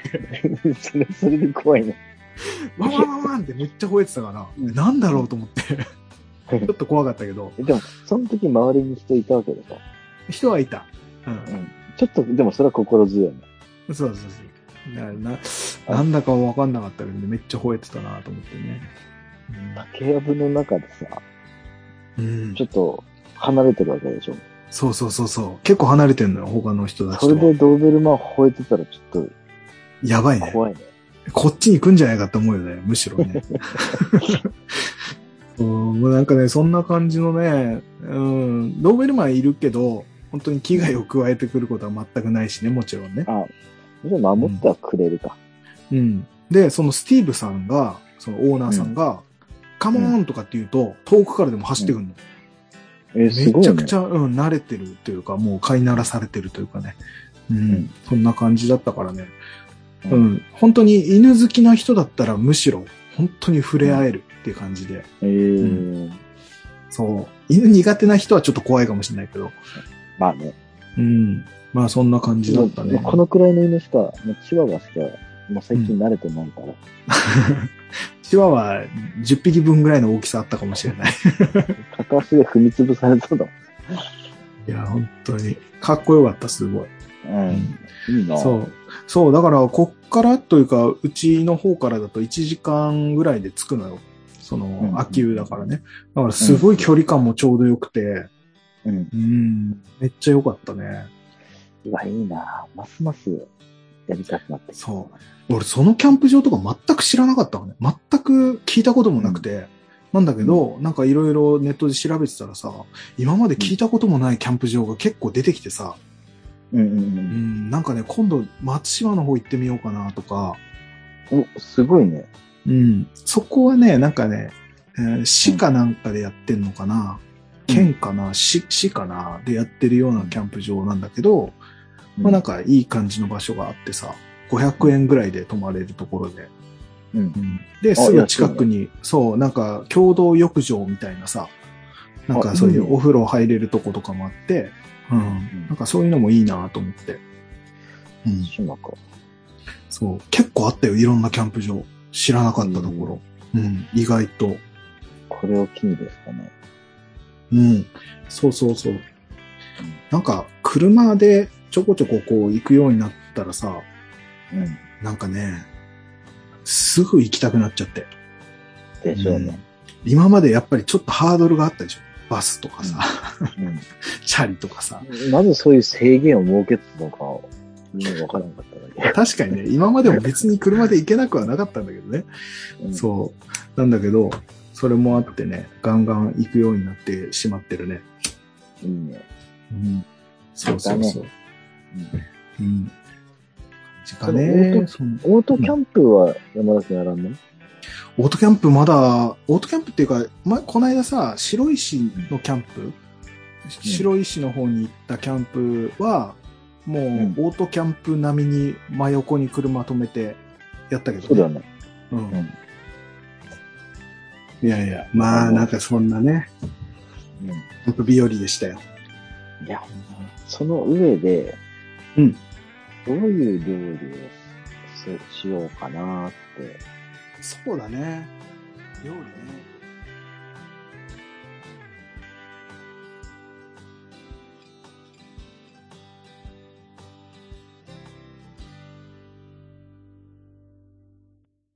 それ、それで怖いね。 ワンワンワンワンってめっちゃ吠えてたから、うん、なんだろうと思って。ちょっと怖かったけど。 でも、その時周りに人いたわけでしょ？ 人はいた。うん。うん、 ちょっと、でもそれは心強いね。 そうそうそう。な, な, なんだか分かんなかったけど、ね、めっちゃ吠えてたなと思ってね。 うん、竹やぶの中でさ、うん、ちょっと離れてるわけでしょ？ そうそうそうそう。結構離れてんのよ、他の人たちと。 それでドーベルマン吠えてたらちょっと。 やばいね。 怖いね。 こっちに来んじゃないかって思うよね、むしろね。そうもうなんかね、そんな感じのね、うん、ドーベルマンいるけど、本当に危害を加えてくることは全くないしね、もちろんね。 あ、じゃあ守ってはくれるか、 うん。うん。で、そのスティーブさんが、そのオーナーさんが、うん、カモーンとかって言うと、遠くからでも走ってくるの。うん、えー、すごいね。めちゃくちゃ、うん、慣れてるというか、もう飼い慣らされてるというかね。うん。うん、そんな感じだったからね。うん、うん。本当に犬好きな人だったらむしろ、本当に触れ合えるっていう感じで。 えーうん、 そう。犬苦手な人はちょっと怖いかもしれないけど。 まあね。 うん。まあそんな感じだったね。 このくらいの犬しか、もうチワワしか、もう最近慣れてないから。うん、 チワワじゅっぴきぶんぐらいの大きさあったかもしれない。 片足で踏みつぶされそうだ。 いや、本当に。かっこよかった、すごい。 うん。いいな。 そう。そう、だから、こっからというか、うちの方からだといちじかんぐらいで着くのよ。その、秋湯だからね。だから、すごい距離感もちょうどよくて、うん。うん。めっちゃ良かったね。 うわ、いいな。ますますやりたくなってきた。 そう。俺、そのキャンプ場とか全く知らなかったのね。全く聞いたこともなくて。うん、なんだけど、うん、なんかいろいろネットで調べてたらさ、今まで聞いたこともないキャンプ場が結構出てきてさ、 うんうんうん。うん、 なんかね、今度松島の方行ってみようかなとか。 お、すごいね。 うん。そこはね、なんかね、えー、市かなんかでやってんのかな、うん、県かな、市、市かなでやってるようなキャンプ場なんだけど、うん、まあなんかいい感じの場所があってさ、ごひゃくえんぐらいで泊まれるところで。うんうん、で、すぐ近くに、そう、なんか共同浴場みたいなさ、なんかそういうお風呂入れるとことかもあって、うん、なんかそういうのもいいなと思って。 うん。島か。 そう。結構あったよ、いろんなキャンプ場。知らなかったところ。うん、うん、意外と。 これを機にですかね。 うん。そうそうそう。うん、なんか、車でちょこちょここう行くようになったらさ、うん、なんかね、すぐ行きたくなっちゃって。 でしょうね、 うん。今までやっぱりちょっとハードルがあったでしょ。バスとかさ、うんうん、チャリとかさ。 まずそういう制限を設けてたのか、ね、わからなかっただけ。 確かにね、今までも別に車で行けなくはなかったんだけどね。うん、そう。なんだけど、それもあってね、ガンガン行くようになってしまってるね。 いいね。 うん。そうそうそう。ね、うん。うん。時間ね、オートキャンプは山田君やらんの？ オートキャンプまだ、オートキャンプっていうか、ま、この間さ、白石のキャンプ、うん、白石の方に行ったキャンプは、もう、オートキャンプ並みに真横に車止めてやったけどね。 そうだよね。 うん。うん、いやいや、まあ、なんかそんなね、うん。キャンプ日和でしたよ。 いや、その上で、 うん。 どういう料理をしようかなって。 そうだね。料理ね。